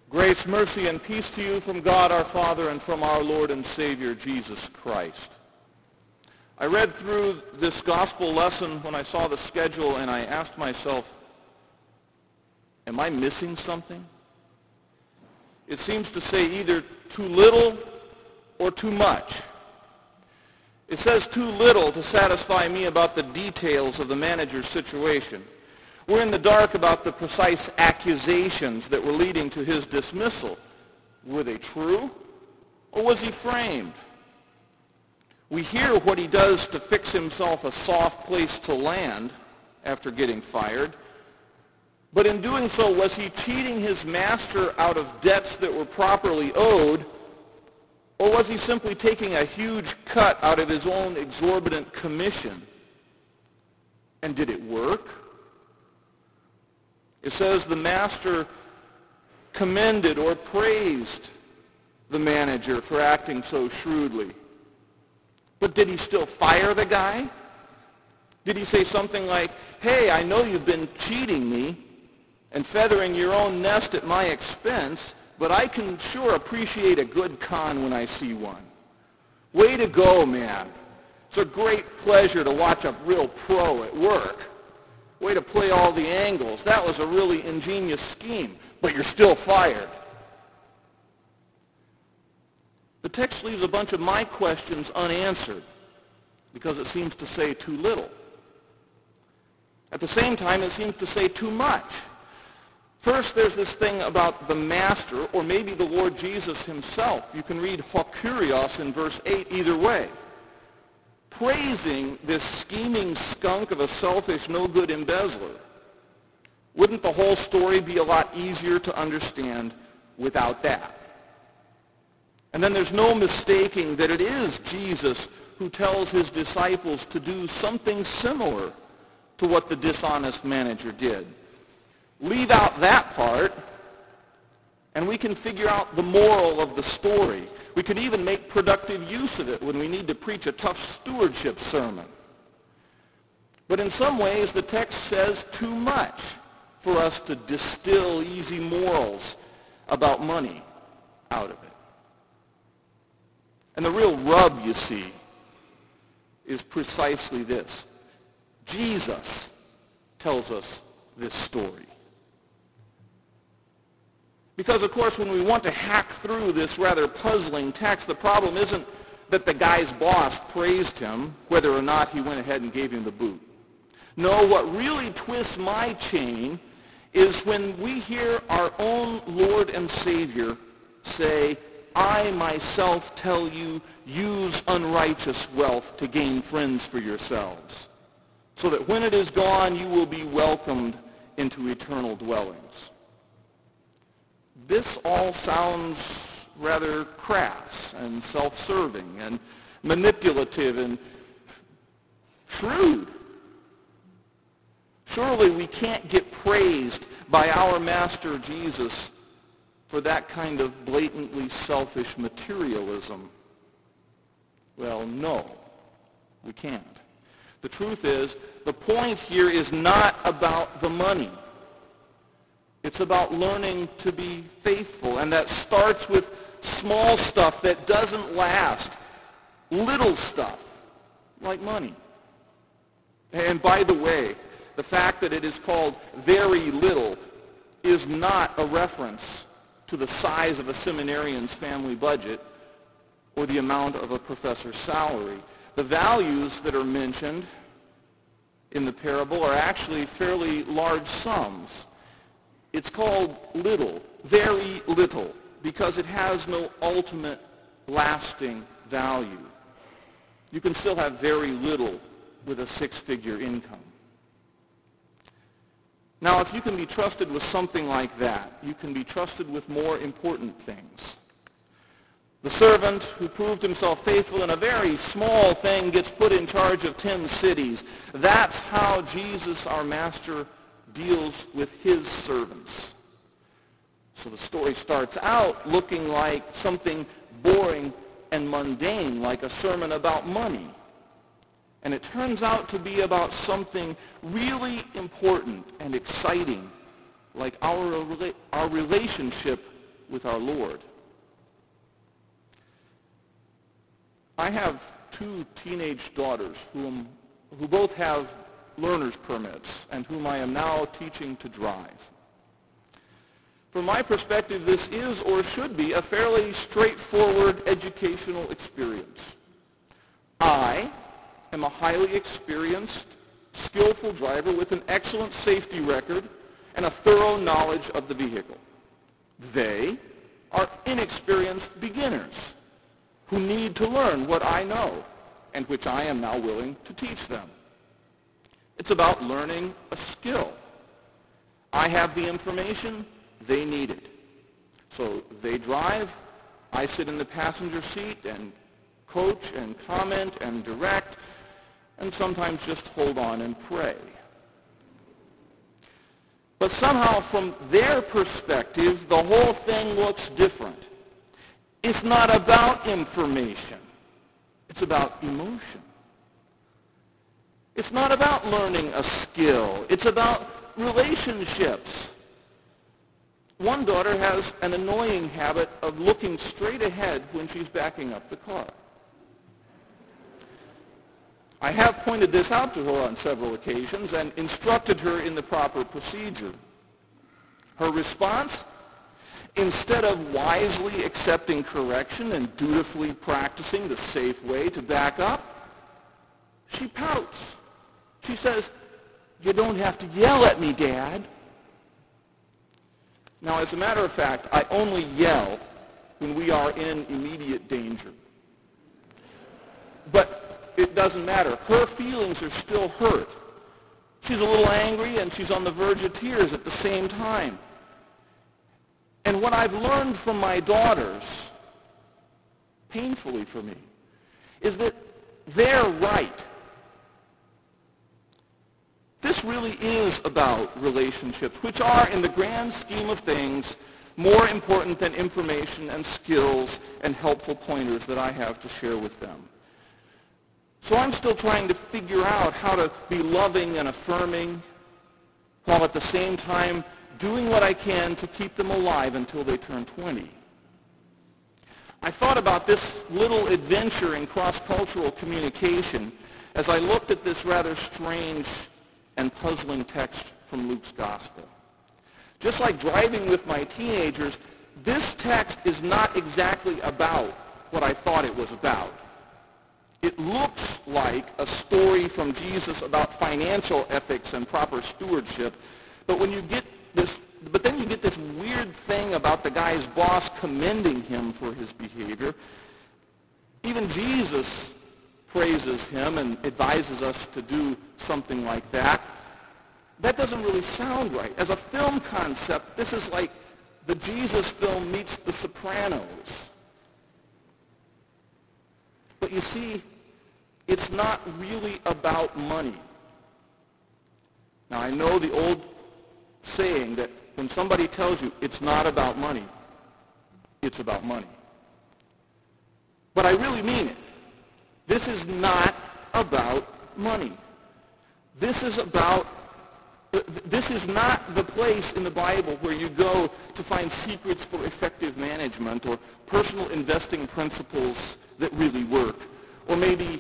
Grace, mercy, and peace to you from God our Father and from our Lord and Savior, Jesus Christ. I read through this gospel lesson when I saw the schedule, and I asked myself, am I missing something? It seems to say either too little or too much. It says too little to satisfy me about the details of the manager's situation. We're in the dark about the precise accusations that were leading to his dismissal. Were they true, or was he framed? We hear what he does to fix himself a soft place to land after getting fired. But in doing so, was he cheating his master out of debts that were properly owed, or was he simply taking a huge cut out of his own exorbitant commission? And did it work? It says the master commended or praised the manager for acting so shrewdly. But did he still fire the guy? Did he say something like, hey, I know you've been cheating me and feathering your own nest at my expense, but I can sure appreciate a good con when I see one. Way to go, man. It's a great pleasure to watch a real pro at work. Way to play all the angles. That was a really ingenious scheme, but you're still fired. The text leaves a bunch of my questions unanswered because it seems to say too little. At the same time, it seems to say too much. First, there's this thing about the master, or maybe the Lord Jesus himself. You can read Hokurios in verse 8 either way. Praising this scheming skunk of a selfish, no-good embezzler. Wouldn't the whole story be a lot easier to understand without that? And then there's no mistaking that it is Jesus who tells his disciples to do something similar to what the dishonest manager did. Leave out that part, and we can figure out the moral of the story. We could even make productive use of it when we need to preach a tough stewardship sermon. But in some ways, the text says too much for us to distill easy morals about money out of it. And the real rub, you see, is precisely this. Jesus tells us this story. Because, of course, when we want to hack through this rather puzzling text, the problem isn't that the guy's boss praised him, whether or not he went ahead and gave him the boot. No, what really twists my chain is when we hear our own Lord and Savior say, I myself tell you, use unrighteous wealth to gain friends for yourselves, so that when it is gone, you will be welcomed into eternal dwellings. This all sounds rather crass and self-serving and manipulative and shrewd. Surely we can't get praised by our Master Jesus for that kind of blatantly selfish materialism. Well, no, we can't. The truth is, the point here is not about the money. It's about learning to be faithful, and that starts with small stuff that doesn't last, little stuff like money. And by the way, the fact that it is called very little is not a reference to the size of a seminarian's family budget or the amount of a professor's salary. The values that are mentioned in the parable are actually fairly large sums. It's called little, very little, because it has no ultimate lasting value. You can still have very little with a six-figure income. Now, if you can be trusted with something like that, you can be trusted with more important things. The servant who proved himself faithful in a very small thing gets put in charge of 10 cities. That's how Jesus, our Master, deals with his servants. So the story starts out looking like something boring and mundane, like a sermon about money. And it turns out to be about something really important and exciting, like our relationship with our Lord. I have two teenage daughters who both have learner's permits and whom I am now teaching to drive. From my perspective, this is or should be a fairly straightforward educational experience. I am a highly experienced, skillful driver with an excellent safety record and a thorough knowledge of the vehicle. They are inexperienced beginners who need to learn what I know and which I am now willing to teach them. It's about learning a skill. I have the information, they need it. So they drive, I sit in the passenger seat and coach and comment and direct and sometimes just hold on and pray. But somehow from their perspective, the whole thing looks different. It's not about information. It's about emotion. It's not about learning a skill. It's about relationships. One daughter has an annoying habit of looking straight ahead when she's backing up the car. I have pointed this out to her on several occasions and instructed her in the proper procedure. Her response? Instead of wisely accepting correction and dutifully practicing the safe way to back up, she pouts. She says, "You don't have to yell at me, Dad." Now, as a matter of fact, I only yell when we are in immediate danger. But it doesn't matter. Her feelings are still hurt. She's a little angry and she's on the verge of tears at the same time. And what I've learned from my daughters, painfully for me, is that they're right. This really is about relationships, which are, in the grand scheme of things, more important than information and skills and helpful pointers that I have to share with them. So I'm still trying to figure out how to be loving and affirming, while at the same time doing what I can to keep them alive until they turn 20. I thought about this little adventure in cross-cultural communication as I looked at this rather strange and puzzling text from Luke's Gospel. Just like driving with my teenagers, this text is not exactly about what I thought it was about. It looks like a story from Jesus about financial ethics and proper stewardship, but then you get this weird thing about the guy's boss commending him for his behavior. Even Jesus praises him and advises us to do something like that. That doesn't really sound right. As a film concept, this is like the Jesus film meets The Sopranos. But you see, it's not really about money. Now, I know the old saying that when somebody tells you it's not about money, it's about money. But I really mean it. This is not about money. This is not the place in the Bible where you go to find secrets for effective management or personal investing principles that really work. Or maybe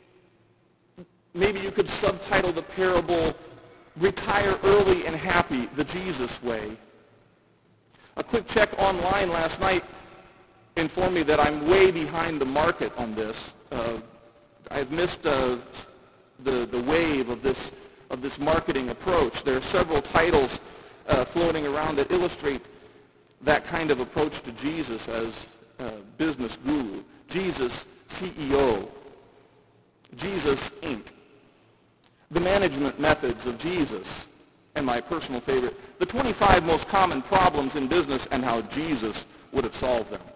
you could subtitle the parable, "Retire Early and Happy, the Jesus Way." A quick check online last night informed me that I'm way behind the market on this. I've missed the wave of this marketing approach. There are several titles floating around that illustrate that kind of approach to Jesus as a business guru. Jesus CEO, Jesus Inc., the management methods of Jesus, and my personal favorite, the 25 most common problems in business and how Jesus would have solved them.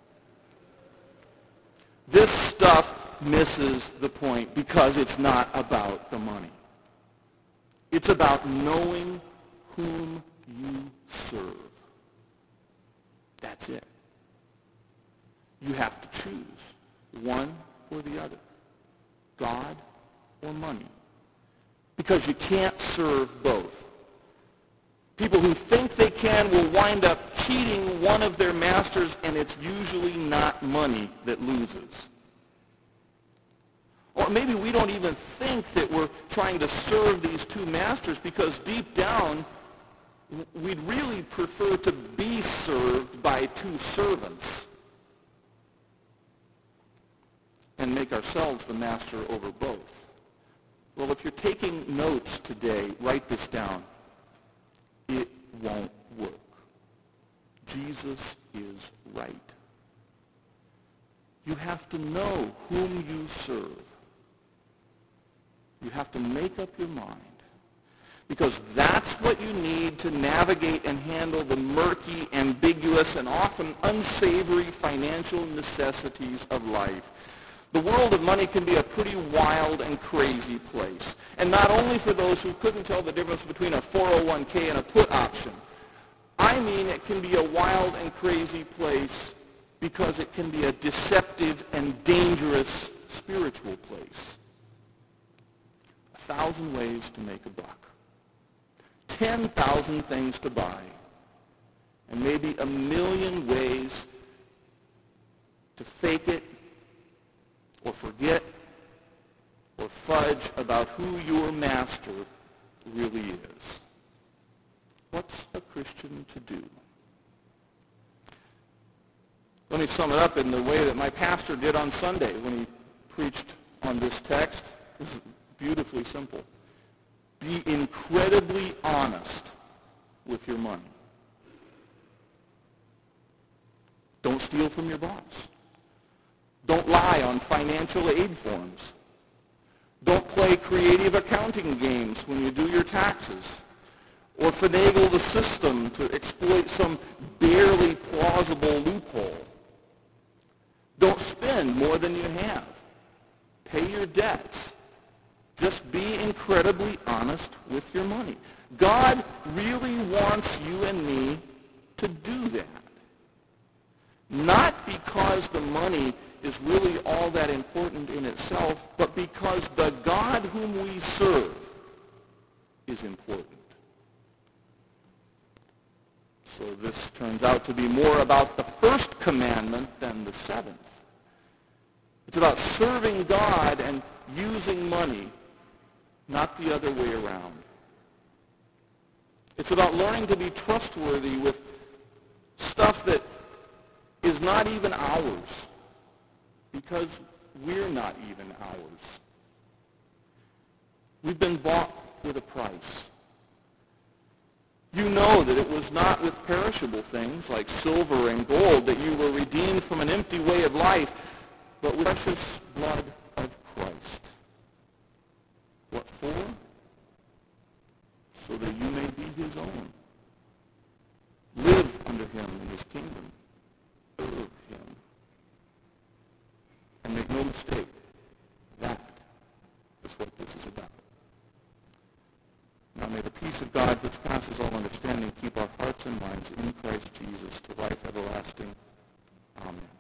This stuff misses the point because it's not about the money. It's about knowing whom you serve. That's it. You have to choose one or the other, God or money, because you can't serve both. People who think they can will wind up cheating one one of their masters, and it's usually not money that loses. Or maybe we don't even think that we're trying to serve these two masters because deep down, we'd really prefer to be served by two servants and make ourselves the master over both. Well, if you're taking notes today, write this down. It won't work. Jesus is right. You have to know whom you serve. You have to make up your mind. Because that's what you need to navigate and handle the murky, ambiguous, and often unsavory financial necessities of life. The world of money can be a pretty wild and crazy place. And not only for those who couldn't tell the difference between a 401k and a put option. I mean, it can be a wild and crazy place because it can be a deceptive and dangerous spiritual place. 1,000 ways to make a buck. 10,000 things to buy. And maybe 1,000,000 ways to fake it, or forget, or fudge about who your master really is. What's a Christian to do? Let me sum it up in the way that my pastor did on Sunday when he preached on this text. It was beautifully simple. Be incredibly honest with your money. Don't steal from your boss. Don't lie on financial aid forms. Don't play creative accounting games when you do your taxes, or finagle the system to exploit some barely plausible loophole. Don't spend more than you have. Pay your debts. Just be incredibly honest with your money. God really wants you and me to do that. Not because the money is really all that important in itself, but because the God whom we serve is important. So this turns out to be more about the first commandment than the seventh. It's about serving God and using money, not the other way around. It's about learning to be trustworthy with stuff that is not even ours, because we're not even ours. We've been bought with a price. You know that it was not with perishable things like silver and gold that you were redeemed from an empty way of life, but with precious blood of Christ. What for? So that you may be his own. Live under him in his kingdom. Serve him. And make no mistake, that is what this is about. Now may the peace of God, which passes all understanding, keep our hearts and minds in Christ Jesus to life everlasting. Amen.